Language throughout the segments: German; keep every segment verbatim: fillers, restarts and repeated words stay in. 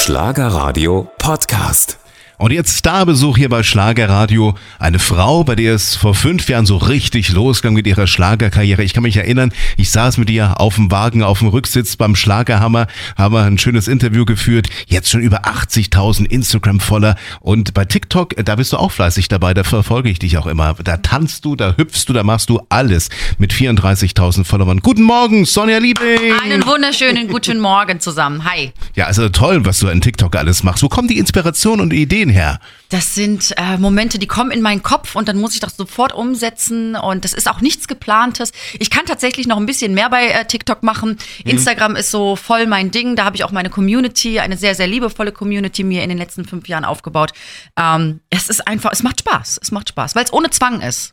Schlagerradio Podcast. Und jetzt Starbesuch hier bei Schlagerradio. Eine Frau, bei der es vor fünf Jahren so richtig losging mit ihrer Schlagerkarriere. Ich kann mich erinnern, ich saß mit ihr auf dem Wagen, auf dem Rücksitz beim Schlagerhammer, haben wir ein schönes Interview geführt. Jetzt schon über achtzigtausend Instagram-Follower. Und bei TikTok, da bist du auch fleißig dabei, da verfolge ich dich auch immer. Da tanzt du, da hüpfst du, da machst du alles mit vierunddreißigtausend Followern. Guten Morgen, Sonja Liebing! Einen wunderschönen guten Morgen zusammen. Hi. Ja, also toll, was du an TikTok alles machst. Wo kommen die Inspirationen und Ideen her? Das sind äh, Momente, die kommen in meinen Kopf und dann muss ich das sofort umsetzen und das ist auch nichts Geplantes. Ich kann tatsächlich noch ein bisschen mehr bei äh, TikTok machen. Mhm. Instagram ist so voll mein Ding. Da habe ich auch meine Community, eine sehr, sehr liebevolle Community mir in den letzten fünf Jahren aufgebaut. Ähm, es ist einfach, es macht Spaß. Es macht Spaß, weil es ohne Zwang ist.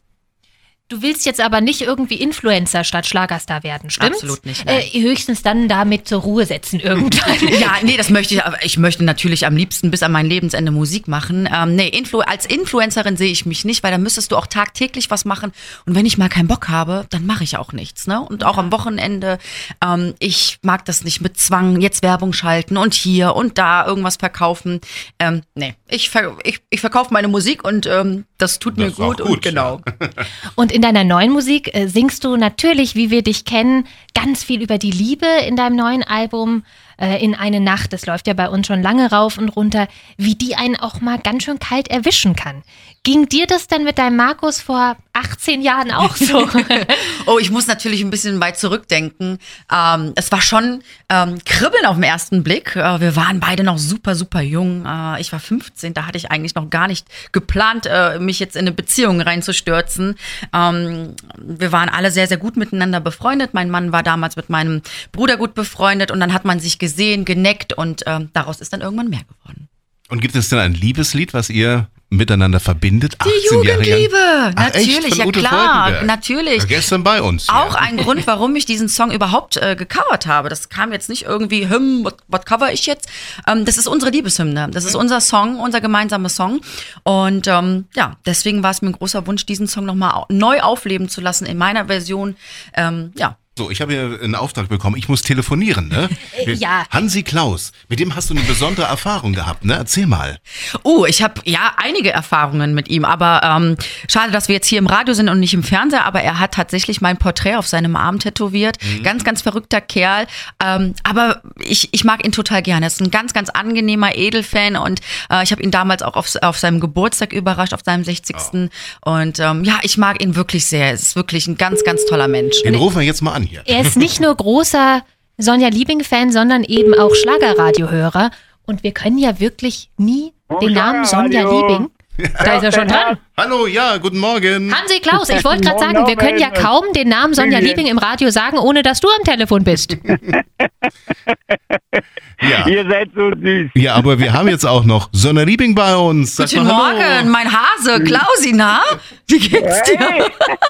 Du willst jetzt aber nicht irgendwie Influencer statt Schlagerstar werden, stimmt's? Absolut nicht. Äh, höchstens dann damit zur Ruhe setzen irgendwann. Ja, nee, das möchte ich, aber ich möchte natürlich am liebsten bis an mein Lebensende Musik machen. Ähm, nee, Influ- als Influencerin sehe ich mich nicht, weil da müsstest du auch tagtäglich was machen. Und wenn ich mal keinen Bock habe, dann mache ich auch nichts, ne? Und auch am Wochenende, ähm, ich mag das nicht mit Zwang, jetzt Werbung schalten und hier und da irgendwas verkaufen. Ähm, nee, ich, ver- ich, ich verkaufe meine Musik und ähm, das tut Das mir ist auch gut, gut, und genau. ja. Und in deiner neuen Musik äh, singst du natürlich, wie wir dich kennen, ganz viel über die Liebe in deinem neuen Album äh, In eine Nacht. Das läuft ja bei uns schon lange rauf und runter, wie die einen auch mal ganz schön kalt erwischen kann. Ging dir das denn mit deinem Markus vor achtzehn Jahren auch so? Oh, ich muss natürlich ein bisschen weit zurückdenken. Ähm, es war schon ähm, Kribbeln auf den ersten Blick. Äh, wir waren beide noch super, super jung. Äh, ich war fünfzehn, da hatte ich eigentlich noch gar nicht geplant, äh, mich jetzt in eine Beziehung reinzustürzen. Ähm, wir waren alle sehr, sehr gut miteinander befreundet. Mein Mann war damals mit meinem Bruder gut befreundet und dann hat man sich gesehen, geneckt und äh, daraus ist dann irgendwann mehr geworden. Und gibt es denn ein Liebeslied, was ihr miteinander verbindet? Die Jugendliebe, Ach, natürlich, echt? Von ja Ute klar, Freudenberg? natürlich. Ja, gestern bei uns. Auch ja. ein Grund, warum ich diesen Song überhaupt äh, gecovert habe. Das kam jetzt nicht irgendwie, hm, was cover ich jetzt? Ähm, das ist unsere Liebeshymne. Das ist unser Song, unser gemeinsamer Song. Und ähm, ja, deswegen war es mir ein großer Wunsch, diesen Song nochmal au- neu aufleben zu lassen in meiner Version. Ähm, ja. So, ich habe hier einen Auftrag bekommen. Ich muss telefonieren, ne? Ja. Hansi Klaus, mit dem hast du eine besondere Erfahrung gehabt, ne? Erzähl mal. Oh, ich habe ja einige Erfahrungen mit ihm, aber ähm, schade, dass wir jetzt hier im Radio sind und nicht im Fernseher, aber er hat tatsächlich mein Porträt auf seinem Arm tätowiert. Mhm. Ganz, ganz verrückter Kerl, ähm, aber ich, ich mag ihn total gerne. Er ist ein ganz, ganz angenehmer Edelfan und äh, ich habe ihn damals auch auf, auf seinem Geburtstag überrascht, auf seinem sechzigsten Oh. Und ähm, ja, ich mag ihn wirklich sehr. Er ist wirklich ein ganz, ganz toller Mensch. Den rufen wir jetzt mal an hier. Er ist nicht nur großer Sonja Liebing-Fan, sondern eben auch Schlagerradiohörer. Und wir können ja wirklich nie den Namen Sonja Liebing. Da ist er schon dran. Hallo, ja, guten Morgen. Hansi Klaus, ich wollte gerade sagen, wir können ja kaum den Namen Sonja Liebing im Radio sagen, ohne dass du am Telefon bist. Ja. Ihr seid so süß. Ja, aber wir haben jetzt auch noch Sonja Liebing bei uns. Sag Guten mal hallo. Morgen, mein Hase, Klausi, na? Wie geht's dir? Hey.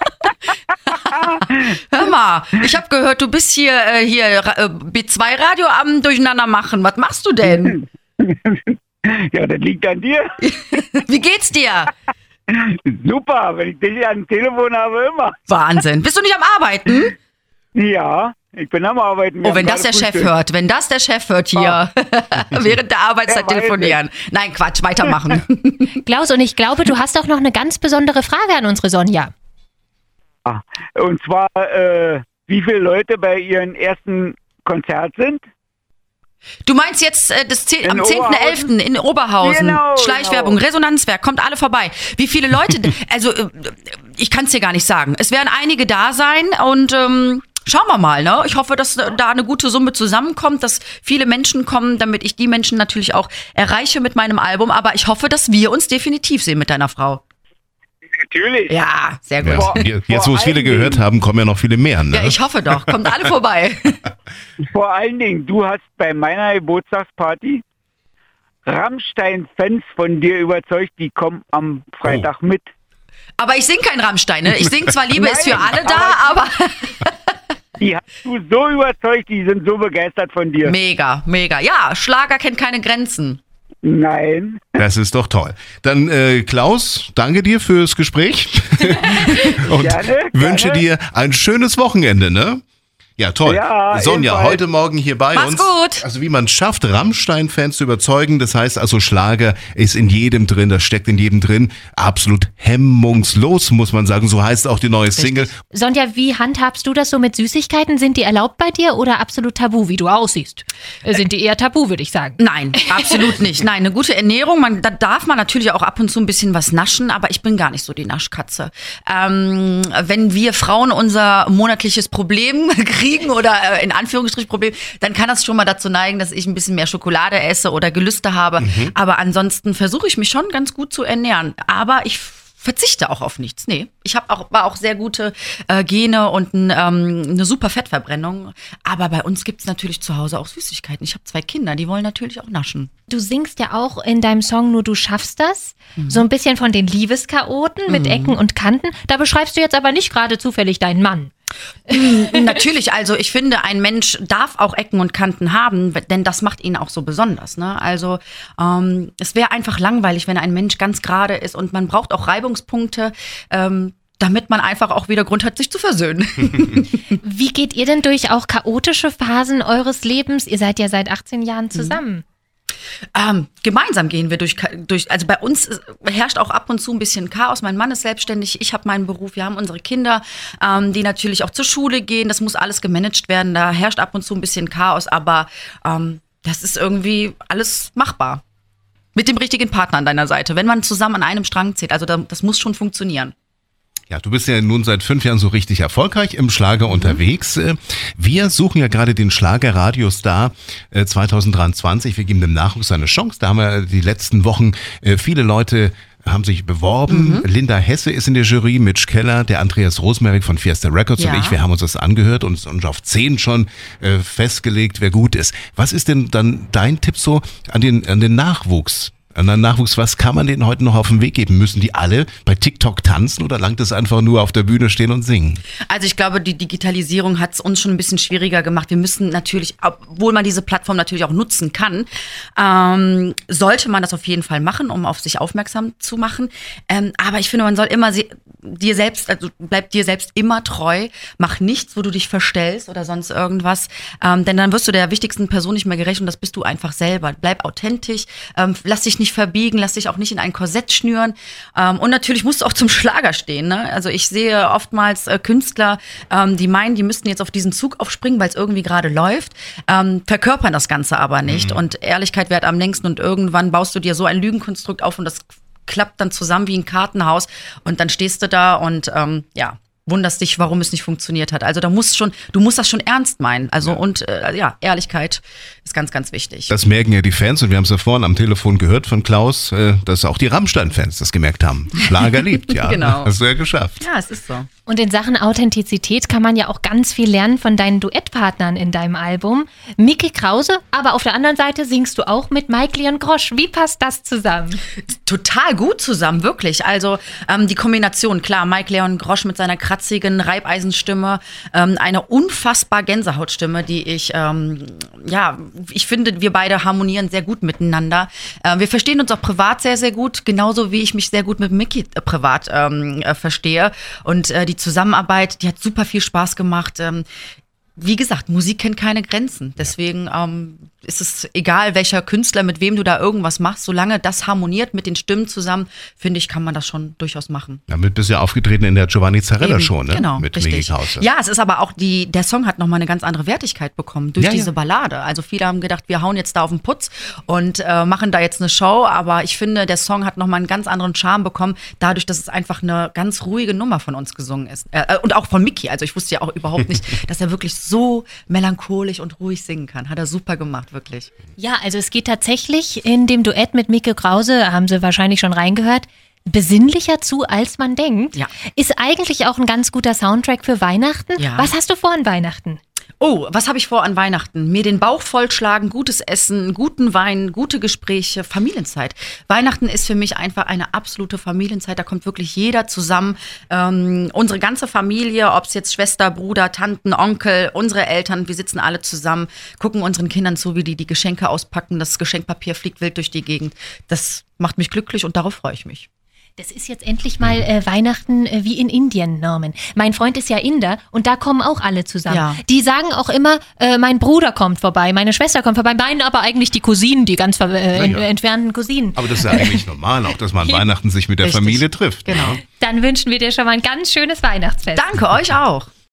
Hör mal, ich habe gehört, du bist hier, äh, hier äh, B zwei Radio am Durcheinander machen. Was machst du denn? Ja, das liegt an dir. Wie geht's dir? Super, wenn ich dich am Telefon habe, immer. Wahnsinn. Bist du nicht am Arbeiten? Ja, ich bin am Arbeiten. Wir Oh, wenn haben das der gerade Chef Frühstück. hört, wenn das der Chef hört hier, während der Arbeitszeit Er weiß telefonieren. Nein, Quatsch, weitermachen. Klaus, und ich glaube, du hast auch noch eine ganz besondere Frage an unsere Sonja. Ah, und zwar, äh, wie viele Leute bei ihrem ersten Konzert sind? Du meinst jetzt äh, das zehn, In am zehnten elften in Oberhausen, Genau, Schleichwerbung, genau. Resonanzwerk, kommt alle vorbei. Wie viele Leute, also äh, ich kann es dir gar nicht sagen. Es werden einige da sein und ähm, schauen wir mal, ne? Ich hoffe, dass da eine gute Summe zusammenkommt, dass viele Menschen kommen, damit ich die Menschen natürlich auch erreiche mit meinem Album. Aber ich hoffe, dass wir uns definitiv sehen mit deiner Frau. Natürlich. Ja, sehr gut. Ja, Vor- jetzt, wo es vor viele allen gehört Dingen- haben, kommen ja noch viele mehr, ne? Ja, ich hoffe doch. Kommt alle vorbei. Vor allen Dingen, du hast bei meiner Geburtstagsparty Rammstein-Fans von dir überzeugt, die kommen am Freitag Oh. mit. Aber ich sing kein Rammstein, ne? Ich sing zwar Liebe ist für Nein, alle da, aber Die hast du so überzeugt, die sind so begeistert von dir. mega, mega. Ja, Schlager kennt keine Grenzen. Nein. Das ist doch toll. Dann, äh, Klaus, danke dir fürs Gespräch und Gerne, wünsche gerne. dir ein schönes Wochenende, ne? Ja, toll. Ja, Sonja, ebenfalls. heute Morgen hier bei Mach's uns. gut. Also wie man es schafft, Rammstein-Fans zu überzeugen. Das heißt also, Schlager ist in jedem drin, das steckt in jedem drin. Absolut hemmungslos, muss man sagen. So heißt auch die neue Single. Sonja, wie handhabst du das so mit Süßigkeiten? Sind die erlaubt bei dir oder absolut tabu, wie du aussiehst? Äh, Sind die eher tabu, würde ich sagen. Nein, absolut nicht. Nein, eine gute Ernährung, man, da darf man natürlich auch ab und zu ein bisschen was naschen, aber ich bin gar nicht so die Naschkatze. Ähm, wenn wir Frauen unser monatliches Problem kriegen oder äh, in Anführungsstrich Problem, dann kann das schon mal dazu neigen, dass ich ein bisschen mehr Schokolade esse oder Gelüste habe. Mhm. Aber ansonsten versuche ich mich schon ganz gut zu ernähren. Aber ich verzichte auch auf nichts. Nee, ich habe auch war auch sehr gute äh, Gene und ein, ähm, eine super Fettverbrennung. Aber bei uns gibt's natürlich zu Hause auch Süßigkeiten. Ich habe zwei Kinder, die wollen natürlich auch naschen. Du singst ja auch in deinem Song Nur du schaffst das. Mhm. So ein bisschen von den Liebeschaoten mit Mhm. Ecken und Kanten. Da beschreibst du jetzt aber nicht gerade zufällig deinen Mann. Natürlich, also ich finde, ein Mensch darf auch Ecken und Kanten haben, denn das macht ihn auch so besonders. Ne? Also ähm, es wäre einfach langweilig, wenn ein Mensch ganz gerade ist und man braucht auch Reibungspunkte, ähm, damit man einfach auch wieder Grund hat, sich zu versöhnen. Wie geht ihr denn durch auch chaotische Phasen eures Lebens? Ihr seid ja seit achtzehn Jahren zusammen. Ähm, gemeinsam gehen wir durch, durch, also bei uns herrscht auch ab und zu ein bisschen Chaos. Mein Mann ist selbstständig, ich habe meinen Beruf, wir haben unsere Kinder, ähm, die natürlich auch zur Schule gehen. Das muss alles gemanagt werden, da herrscht ab und zu ein bisschen Chaos, aber ähm, das ist irgendwie alles machbar. Mit dem richtigen Partner an deiner Seite, wenn man zusammen an einem Strang zieht. Also da, das muss schon funktionieren. Ja, du bist ja nun seit fünf Jahren so richtig erfolgreich im Schlager mhm. unterwegs. Wir suchen ja gerade den Schlager-Radiostar zwanzig dreiundzwanzig. Wir geben dem Nachwuchs eine Chance. Da haben wir die letzten Wochen viele Leute haben sich beworben. Mhm. Linda Hesse ist in der Jury, Mitch Keller, der Andreas Rosmerich von Fiesta Records ja. und ich, wir haben uns das angehört und uns auf zehn schon äh, festgelegt, wer gut ist. Was ist denn dann dein Tipp so an den, an den Nachwuchs? An den Nachwuchs, was kann man denen heute noch auf den Weg geben? Müssen die alle bei TikTok tanzen oder langt es einfach nur auf der Bühne stehen und singen? Also ich glaube, die Digitalisierung hat es uns schon ein bisschen schwieriger gemacht. Wir müssen natürlich, obwohl man diese Plattform natürlich auch nutzen kann, ähm, sollte man das auf jeden Fall machen, um auf sich aufmerksam zu machen. Ähm, aber ich finde, man soll immer se- dir selbst, also bleib dir selbst immer treu, mach nichts, wo du dich verstellst oder sonst irgendwas, ähm, denn dann wirst du der wichtigsten Person nicht mehr gerecht und das bist du einfach selber. Bleib authentisch, ähm, lass dich nicht verbiegen, lass dich auch nicht in ein Korsett schnüren. Ähm, und natürlich musst du auch zum Schlager stehen. Ne? Also ich sehe oftmals äh, Künstler, ähm, die meinen, die müssten jetzt auf diesen Zug aufspringen, weil es irgendwie gerade läuft, ähm, verkörpern das Ganze aber nicht. Mhm. Und Ehrlichkeit währt am längsten und irgendwann baust du dir so ein Lügenkonstrukt auf und das klappt dann zusammen wie ein Kartenhaus und dann stehst du da und ähm, ja, wunderst dich, warum es nicht funktioniert hat. Also da musst schon, du musst das schon ernst meinen. Also ja. und äh, ja, Ehrlichkeit ist ganz, ganz wichtig. Das merken ja die Fans und wir haben es ja vorhin am Telefon gehört von Klaus, äh, dass auch die Rammstein-Fans das gemerkt haben. Schlager liebt, ja. Genau. Hast du ja geschafft. Ja, es ist so. Und in Sachen Authentizität kann man ja auch ganz viel lernen von deinen Duettpartnern in deinem Album. Micky Krause, aber auf der anderen Seite singst du auch mit Mike Leon Grosch. Wie passt das zusammen? Total gut zusammen, wirklich. Also ähm, die Kombination, klar, Mike Leon Grosch mit seiner kratzigen Reibeisenstimme, ähm, eine unfassbar Gänsehautstimme, die ich, ähm, ja, ich finde, wir beide harmonieren sehr gut miteinander. Äh, wir verstehen uns auch privat sehr, sehr gut, genauso wie ich mich sehr gut mit Micky äh, privat ähm, äh, verstehe. Und äh, die Zusammenarbeit, die hat super viel Spaß gemacht. Ähm, wie gesagt, Musik kennt keine Grenzen. Deswegen ähm, ist es egal, welcher Künstler, mit wem du da irgendwas machst, solange das harmoniert mit den Stimmen zusammen, finde ich, kann man das schon durchaus machen. Damit bist du ja aufgetreten in der Giovanni Zarella Eben, Show, ne? Genau, mit richtig. Micky Krause. Ja, es ist aber auch, die, der Song hat nochmal eine ganz andere Wertigkeit bekommen durch ja, diese ja. Ballade. Also viele haben gedacht, wir hauen jetzt da auf den Putz und äh, machen da jetzt eine Show, aber ich finde, der Song hat nochmal einen ganz anderen Charme bekommen, dadurch, dass es einfach eine ganz ruhige Nummer von uns gesungen ist. Äh, und auch von Micky. Also ich wusste ja auch überhaupt nicht, dass er wirklich so melancholisch und ruhig singen kann. Hat er super gemacht, wirklich. Ja, also es geht tatsächlich in dem Duett mit Micky Krause, haben Sie wahrscheinlich schon reingehört, besinnlicher zu, als man denkt. Ja. Ist eigentlich auch ein ganz guter Soundtrack für Weihnachten. Ja. Was hast du vor an Weihnachten? Oh, was habe ich vor an Weihnachten? Mir den Bauch vollschlagen, gutes Essen, guten Wein, gute Gespräche, Familienzeit. Weihnachten ist für mich einfach eine absolute Familienzeit. Da kommt wirklich jeder zusammen. Ähm, unsere ganze Familie, ob es jetzt Schwester, Bruder, Tanten, Onkel, unsere Eltern, wir sitzen alle zusammen, gucken unseren Kindern zu, wie die die Geschenke auspacken. Das Geschenkpapier fliegt wild durch die Gegend. Das macht mich glücklich und darauf freue ich mich. Das ist jetzt endlich mal äh, Weihnachten äh, wie in Indien, Norman. Mein Freund ist ja Inder und da kommen auch alle zusammen. Ja. Die sagen auch immer, äh, mein Bruder kommt vorbei, meine Schwester kommt vorbei, meinen aber eigentlich die Cousinen, die ganz ver- äh, Ja, ja. entfernten Cousinen. Aber das ist ja eigentlich normal, auch dass man an Weihnachten sich mit der Richtig. Familie trifft. Genau. Ja. Dann wünschen wir dir schon mal ein ganz schönes Weihnachtsfest. Danke euch auch.